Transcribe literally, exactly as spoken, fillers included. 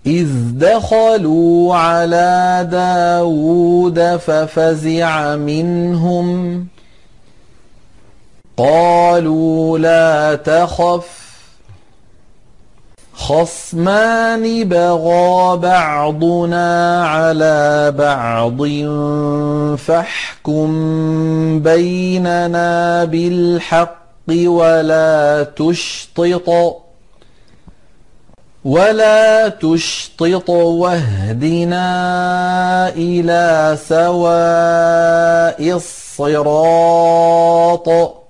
إذ دخلوا على داود ففزع منهم قالوا لا تخف خصمان بغى بعضنا على بعض فاحكم بيننا بالحق ولا تشطط ولا تشطط واهدنا إلى سواء الصراط